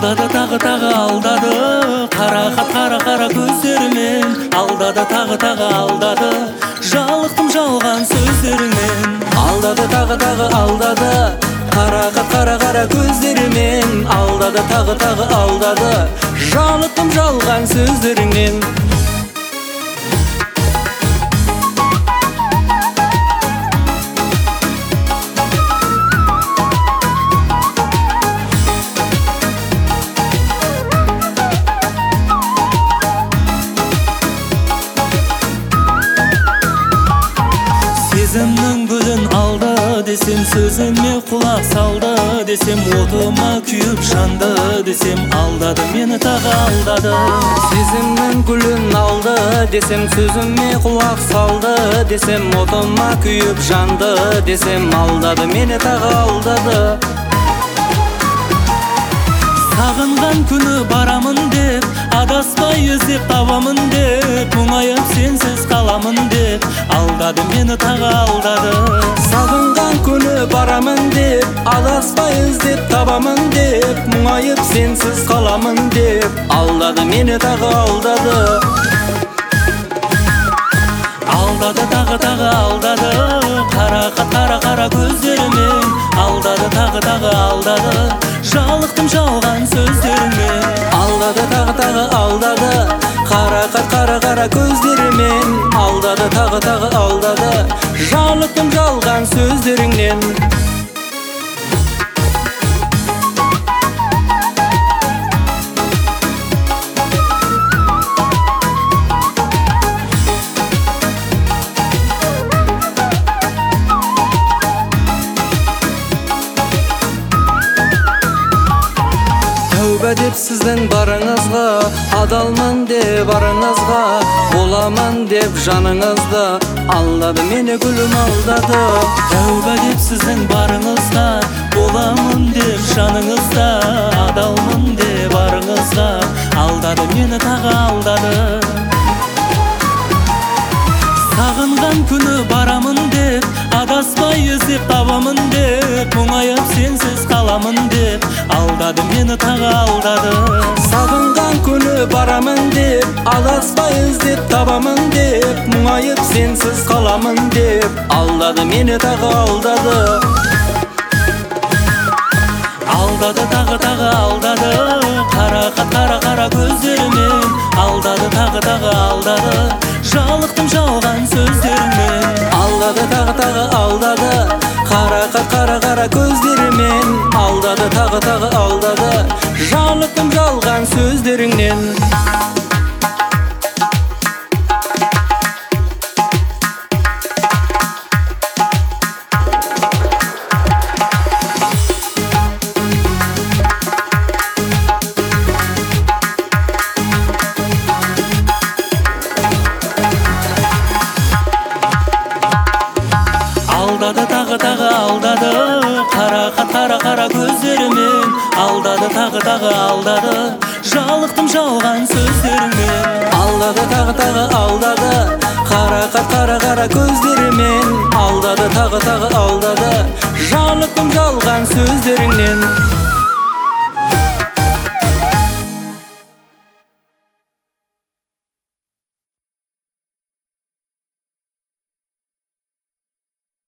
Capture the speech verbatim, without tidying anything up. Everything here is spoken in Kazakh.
Алдады тағы тағы алдады, қара қат қара қара көздерімен. Алдады тағы тағы алдады, жалықтым жалған сөздеріңнен. Алдады тағы тағы алдады, қара қат қара қара көздерімен. Алдады тағы тағы алдады, жалықтым жалған сөздеріңнен. Сезімнің гүлін алды десем, сөзіме құлақ салды десем, отыма күйіп жанды десем, алдады мені тағы алдады. Сезімнің гүлін алды десем, сөзіме құлақ салды десем, отыма күйіп жанды десем, алдады мені тағы алдады. Сағынған күні барамын деп, адаспай іздеп табамын деп, мұңайып сенсіз қаламын деп, алдады мені тағы алдады. Сағынған күні барамын деп, адаспай іздеп табамын деп, мұңайып сенсіз қаламын деп, алдады мені тағы алдады. Алдады тағы тағы алдады, қара қат қара қара көздерімен. Алдады тағы тағы алдады, жалықтым жалған сөздерімен. Алдады тағы тағы алдады, қара қат қара қара көздерімен. Алдады тағы тағы алдады, жалықтым жалған сөздеріңнен. Тәубә деп сіздің барыңызға, адалмын деп барыңызға, боламын деп жаныңызда, алдады мені гүлім алдады. Тәубә деп сіздің барыңызға, боламын деп жаныңызда, адалмын деп барыңызға, алдады мені тағы алдады. Сағынған күні барамын деп, адаспай іздеп табамын деп, мұңайып сенсіз қаламын деп, алдады мені тағы алдады. Сағынған күні барамын деп, адаспай іздеп табамын деп, мұңайып сенсіз қаламын деп, алдады мені тағы алдады. Алдады тағы тағы алдады, қара қат қара қара көздерімен. Алдады тағы тағы алдады, жалықтым жалған сөздерімен. Алдады тағы тағы алдады, қара қат қара қара көздерімен. Алдады тағы тағы алдады, жалықтым жалған сөздеріңнен. Алдады тағы тағы алдады, қара қат қара қара көздерімен. Алдады тағы тағы алдады, жалықтым жалған сөздерімен. Алдады тағы тағы алдады, қара қат қара қара көздерімен. Алдады тағы тағы алдады, жалықтым жалған сөздеріңнен.